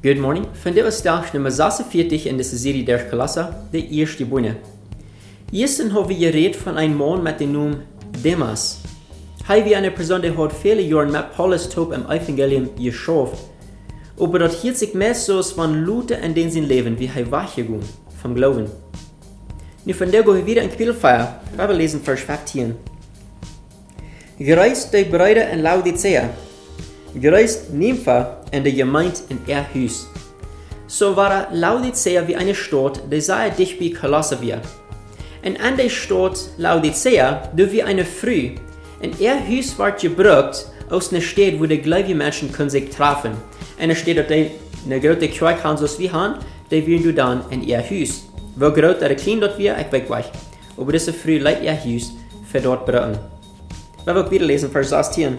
Good morning. Vandaag is dag nummer 46 in deze serie der klasse, de eerste boene. Eerst hebben we geredet van een man met de naam Demas. Hij was een persoon die had vele jaren met Paulus top im Evangelium geschaut. Aber dat hielt sich meest zo van Lute in den zijn leven, wie hij weggegaan vom Glauben. Nu vandaag gaan we wieder in Kapitel 4. We lesen vers 15. Gereist de Brüder in Laodicea. Gereist Nympha in de gemeente in huis. So war Laodicea wie eine Stadt, die sehr dicht bei Kolosse war. Und an der Stadt Laodicea, du wie eine Früh. Und Huis wird gebraucht aus einer Stadt, wo die gläubigen Menschen können sich treffen. Und eine Stadt, die eine große Kirche haben, so wie haben, die werden du dann in Huis. Wo groß oder klein dort wir, ich weiß nicht. Aber diese Früh leidt Huis für dort brauchen. Wir wollen wieder lesen, Vers 16.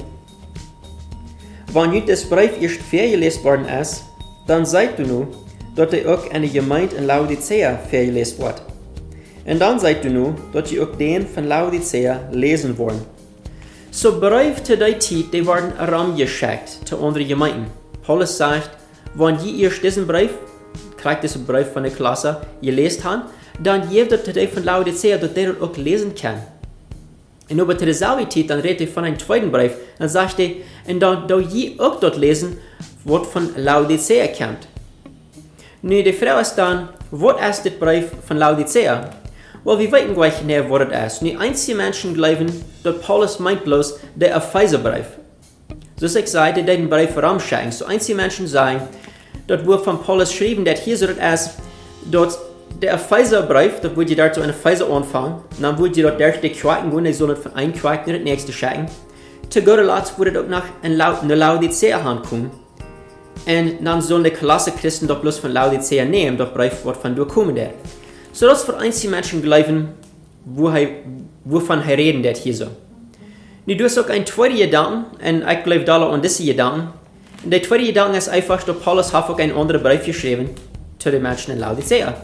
Wenn nu das Brief erst vergelesen worden ist, dann seid du nu, dass ihr auch in der Gemeinde in Laodicea vergelesen wird. Und dann seid du nu, dass ihr auch den von Laodicea lesen wollen. So Brief zu der Zeit, die werden herangeschickt zu anderen Gemeinden. Paulus sagt, wenn ihr erst diesen Brief, kriegt diesen Brief von der Klasse, gelesen habt, dann gebt ihr den von Laodicea, dass der auch lesen kann. Und über zu derselben Zeit, dann redet er von einem zweiten Brief, dann sagt er, und dann je auch dort lesen, was von Laodicea kommt. Nun, die Frage ist dann, was ist das Brief von Laodicea? Well, wir wissen gleich nicht, was das ist. Nun, einige Menschen glauben, dass Paulus meint bloß der Epheserbrief. So ich sage, der den Brief voranschicken. So einige Menschen sagen, dass wir von Paulus schreiben, dass hier so das ist, dass der Epheserbrief, da würde dazu eine Epheser anfangen, dann würde dort durch die Kirchen gehen, die sollen von einem Kirchen in das nächste schicken. Zu guter Letzt würde auch nach in Laodicea kommen. Und dann sollen die Klasse Christen doch bloß von Laodicea nehmen, das Brief wird von durchkommen. So das für einige Menschen glauben, wovon er reden wird hier so. Nu, du hast auch ein zweiter Gedanken, und ich glaube da an diese Gedanken. Und der zweite Gedanke ist einfach, dass Paulus hat auch einen anderen Brief geschrieben zu den Menschen in Laodicea.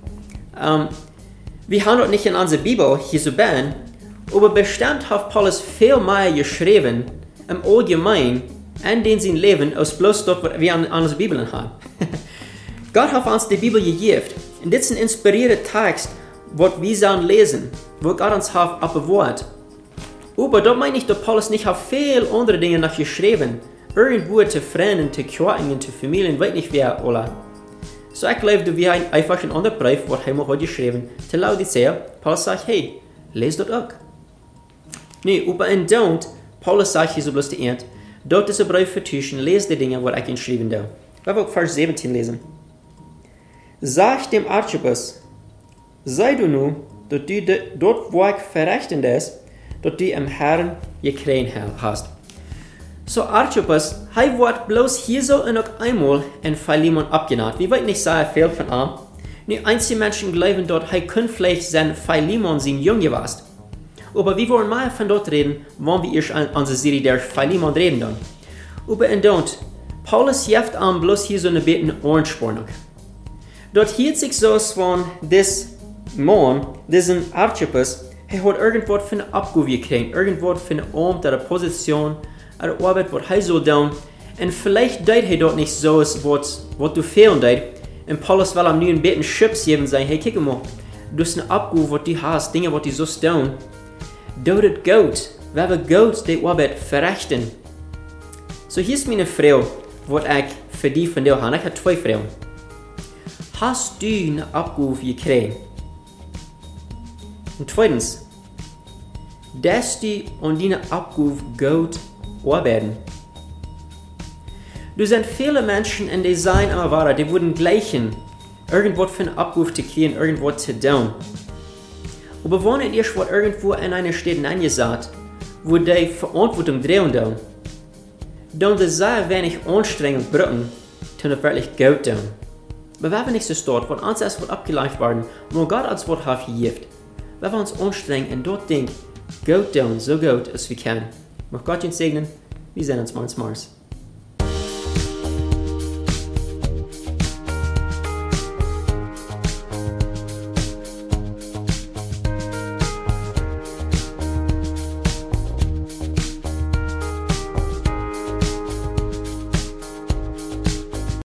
Wir haben dort nicht in unserer Bibel hier so ben, aber bestimmt hat Paulus viel mehr geschrieben im Allgemeinen in den sein Leben als bloß dort, was wir an unserer Bibel haben. Gott hat uns die Bibel gegeben. Und das ist ein inspirierter Text, was wir sollen lesen, wo Gott uns hat abgewahrt. Aber da meine ich, dass Paulus nicht auf viele andere Dinge noch geschrieben. Irgendwo zu Freunden, zu Kirchen, zu Familien, weiß nicht wer, oder? So ich glaube, dass wir einfach einen anderen Brief, was er heute geschrieben zu Laodicea. Paulus sagt, hey, lest das auch. Nee, aber in don't, Paulus sagt hier so bloß die Ernte, dort ist ein Brief vertuschen, lest die Dinge, was ich geschrieben habe. Wir wollen Vers 17 lesen. Sag dem Archippus, sei du nu, dass du dort Werk verrichten ist, dass du im Herrn gekriegt hast. So Archippus, er wird bloß hier so und noch einmal in Philemon abgenannt. Wir wollen nicht sehr viel von ihm. Nur einige Menschen glauben dort, er könnte vielleicht sein Philemon sein Junge warst. Aber wir wollen mehr von dort reden, wenn wir erst an unserer Serie der Philemon reden dann. Aber in dort, Paulus hilft ihm bloß hier so eine beten Ohrenspannung. Dort hielt sich so von this Mann, diesen Archippus, er hat irgendwas für eine Abgabe gekriegt, irgendwas für eine Amt oder Position, oder Arbeit, was er so tun. Und vielleicht deut er dort nicht so, was du fehlen deut. Und Paulus will ihm nur ein bisschen Chips geben und sagen, hey, guck mal, du hast eine Abgabe, was du hast, Dinge, was du so tun. Dort ist gut, wir wollen gut die Arbeit verrichten. So hier ist meine Frage, was ich für die von dir habe. Ich habe zwei Fragen. Hast du eine Abgabe gekriegt? Und zweitens, dass du an deiner Abgabe gut arbeiten. Du sind viele Menschen in der Sein am Wara, die würden gleichen, irgendwas für eine Abgabe zu kriegen, irgendwas zu tun. Aber wenn ihr schon irgendwo in einer Stadt angesagt, wo die Verantwortung drehen dann ist sehr wenig anstrengend brücken, um es wirklich gut tun. Aber wir haben nicht so dort, wenn uns erst abgeleitet werden, wo Gott uns Wort hat gegeben. Wir wollen uns anstrengen und dort denken, gut tun, so gut als wir können. Mag Gott uns segnen, wir sehen uns morgens.